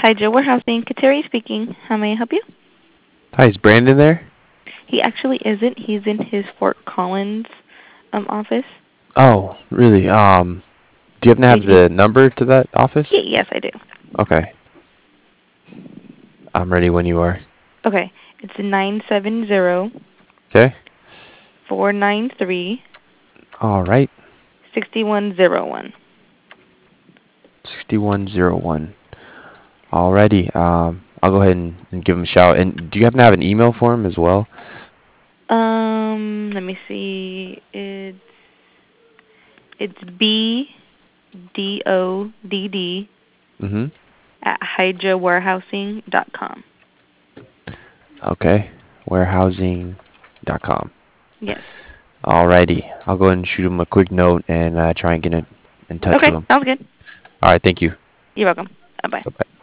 Hydra Warehousing, Kateri speaking. How may I help you? Hi, is Brandon there? He actually isn't. He's in his Fort Collins office. Oh, really? Do you happen to have Did you? the number to that office? Yeah, yes, I do. Okay. I'm ready when you are. Okay, it's 970 Okay? 493 All right. 6101. 6101. Alrighty. I'll go ahead and give him a shout. And do you happen to have an email for him as well? Let me see. It's BDODD Mm-hmm. at hydrawarehousing.com. Okay. Warehousing.com. Yes. Alrighty. I'll go ahead and shoot him a quick note and try and get in touch Okay, with him. sounds good. Alright, thank you. You're welcome. Bye-bye. Bye-bye.